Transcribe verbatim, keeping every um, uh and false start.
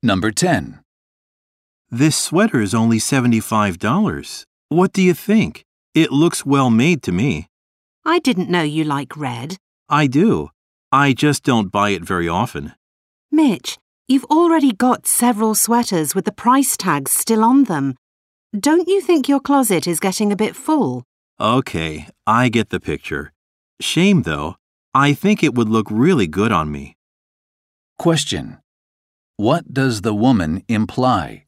Number ten. This sweater is only seventy-five dollars. What do you think? It looks well made to me. I didn't know you like red. I do. I just don't buy it very often. Mitch, you've already got several sweaters with the price tags still on them. Don't you think your closet is getting a bit full? Okay, I get the picture. Shame, though. I think it would look really good on me. Question. What does the woman imply?